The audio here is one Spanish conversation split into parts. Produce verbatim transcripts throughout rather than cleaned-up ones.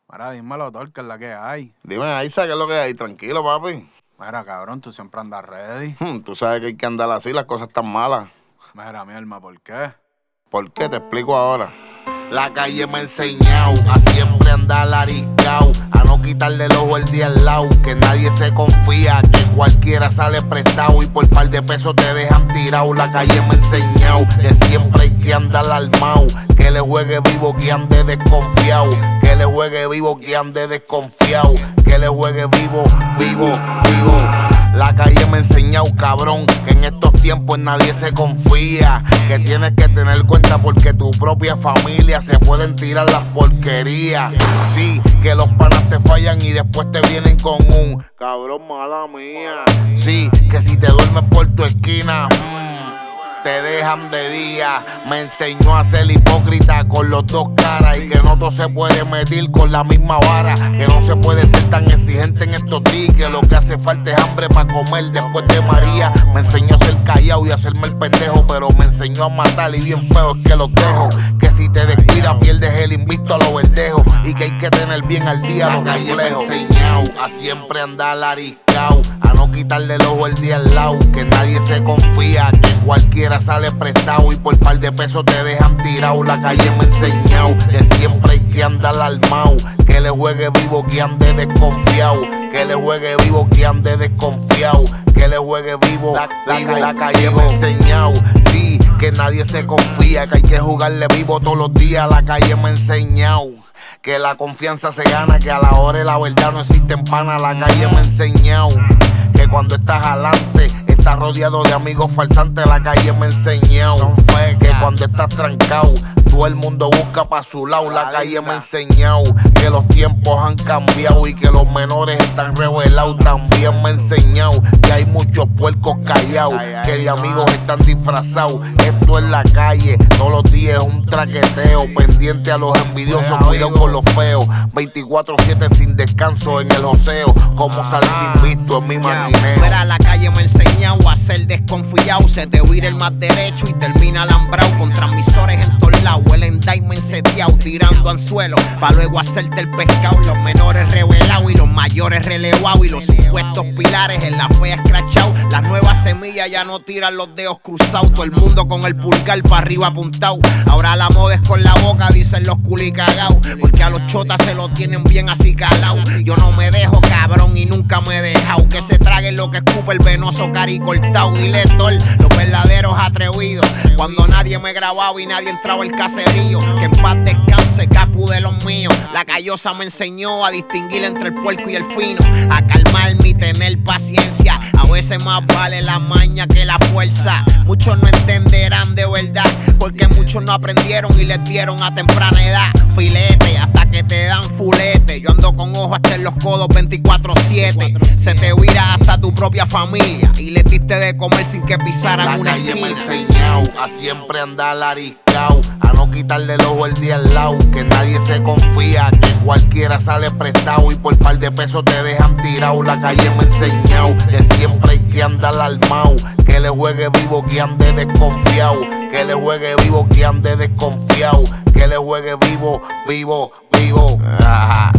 Mira, dímelo, Thor, que es la que hay. Dime, Isa, ¿qué es lo que hay? Tranquilo, papi. Mira, cabrón, tú siempre andas ready. Hmm, tú sabes que hay que andar así, las cosas están malas. Mira, mi alma, ¿por qué? ¿Por qué? Te explico ahora. La calle me ha enseñado a siempre andar ariscao, a no quitarle el ojo el día al lado, que nadie se confía, que cualquiera sale prestado y por par de pesos te dejan tirado. La calle me ha enseñado que siempre hay que andar armado, que le juegue vivo, que ande desconfiado, que le juegue vivo, que ande desconfiado, que le juegue vivo, vivo, vivo. La calle me ha enseñado, cabrón, que en estos tiempos nadie se confía, que tienes que tener cuenta porque tu propia familia se pueden tirar las porquerías. Sí, que los panas te fallan y después te vienen con un cabrón, mala mía. Sí, que si te duermes por tu esquina, mmm, te dejan de día. Me enseñó a ser hipócrita con los dos caras, y que no todo se puede medir con la misma vara, que no se puede ser tan exigente en estos días, que lo que hace falta es hambre para comer después de María. Me enseñó a ser callado y a hacerme el pendejo, pero me enseñó a matar y bien feo es que los dejo. Que si te descuidas pierdes el invisto a los verdejos, y que hay que tener bien al día los reflejos. Me ha enseñado a siempre andar ariscao, a no quitarle el ojo el día al lado, que nadie se confía, que cualquiera sale prestado y por par de pesos te dejan tirado. La calle me ha enseñado que siempre hay que andar armado, que le juegue vivo, que ande desconfiado, que le juegue vivo, que ande desconfiado, que le juegue vivo. La, la, la calle me ha enseñado, sí, que nadie se confía, que hay que jugarle vivo todos los días. La calle me ha enseñado que la confianza se gana, que a la hora de la verdad no existen panas. La calle me ha enseñado que cuando estás adelante estás rodeado de amigos falsantes. La calle me ha enseñado que cuando estás trancado todo el mundo busca pa' su lado. La calle me ha enseñado que los tiempos han cambiado y que los menores están revelados. También me ha enseñado que hay muchos puercos callados, que de amigos están disfrazados. Esto es la calle, todos los días es un traqueteo, pendiente a los envidiosos, cuidado con los feos. veinticuatro siete sin descanso en el joseo, como salir invisto en mi maquineo. Mira, la calle me ha enseñado a ser desconfiado, se te vira el más derecho y termina alambrado, con transmisores en todos lados, el endiamond seteado, tirando anzuelos pa' luego hacerte el pescado. Los menores revelados y los mayores relevados, y los supuestos pilares en la fea escrachados. Las nuevas semillas ya no tiran los dedos cruzados, todo el mundo con el pulgar pa' arriba apuntado. Ahora la moda es con la boca, dicen los culicagados, porque a los chotas se lo tienen bien así calao. Yo no me dejo, cabrón, y nunca me he dejado, que se traguen lo que escupe el venoso cari cortado. Dile Thor, los verdaderos atrevidos, cuando nadie me grababa y nadie entraba al caserío. Que en paz descanse, capu de los míos. La callosa me enseñó a distinguir entre el puerco y el fino, a calmarme y tener paciencia. A veces más vale la maña que la fuerza. Muchos no entenderán de verdad, porque muchos no aprendieron y les dieron a temprana edad filete hasta que te dan fulete. Yo ando con ojos hasta en los codos veinticuatro siete. Se te vira hasta tu propia familia y les diste de comer sin que pisaran una esquina. La calle me ha enseñado a siempre andar ariscao, a no quitarle el ojo el día al lado, que nadie se confía, que cualquiera sale prestado y por par de pesos te dejan tirado. La calle me ha enseñado que siempre hay que andar armado, que le juegue vivo, que ande desconfiado, que le juegue vivo, que ande desconfiado, que le juegue vivo, vivo, vivo. Ajá.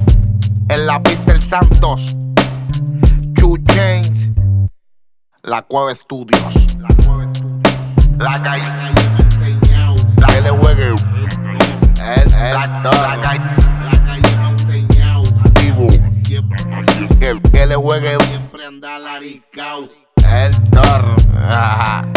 En la pista el Santos, Two Chainz, La Cueva Studios. La calle me ha enseñado que le juegue el, el actor. La calle, la calle me ha enseñado vivo, que, que le juegue siempre andar ariscao. El Thor. Ajá.